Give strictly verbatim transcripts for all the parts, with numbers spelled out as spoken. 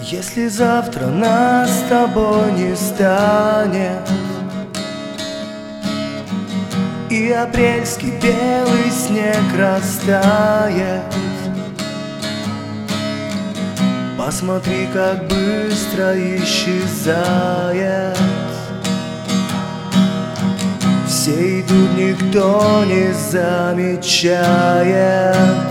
Если завтра нас с тобой не станет, и апрельский белый снег растает, посмотри, как быстро исчезает. Все идут, никто не замечает.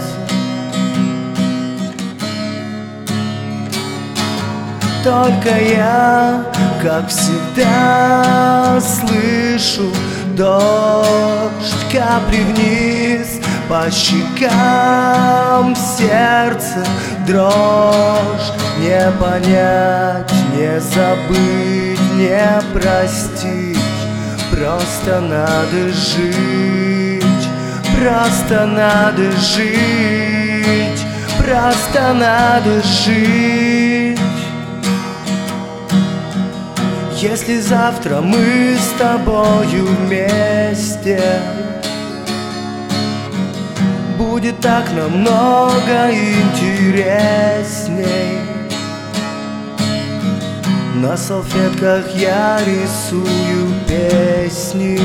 Только я, как всегда, слышу дождь, капли вниз по щекам, сердце дрожь. Не понять, не забыть, не простить, просто надо жить, просто надо жить, просто надо жить. Если завтра мы с тобою вместе, будет так намного интересней. На салфетках я рисую песни.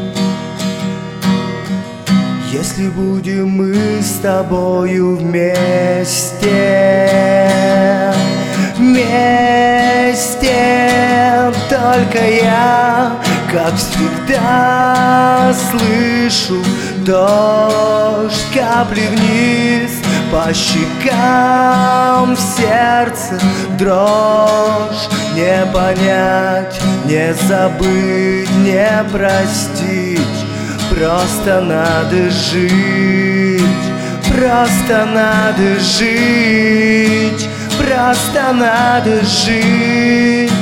Если будем мы с тобою вместе, вместе, только я, как всегда, слышу дождь, капли вниз по щекам, сердце дрожь. Не понять, не забыть, не простить, просто надо жить, просто надо жить, просто надо жить.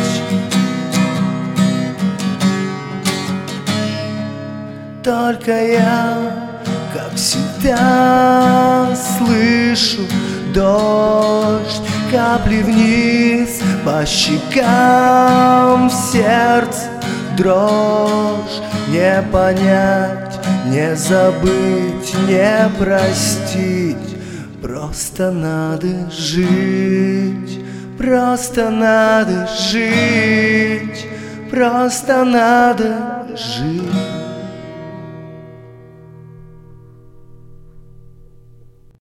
Только я, как всегда, слышу дождь, капли вниз по щекам, сердце дрожь. Не понять, не забыть, не простить, просто надо жить, просто надо жить, просто надо жить.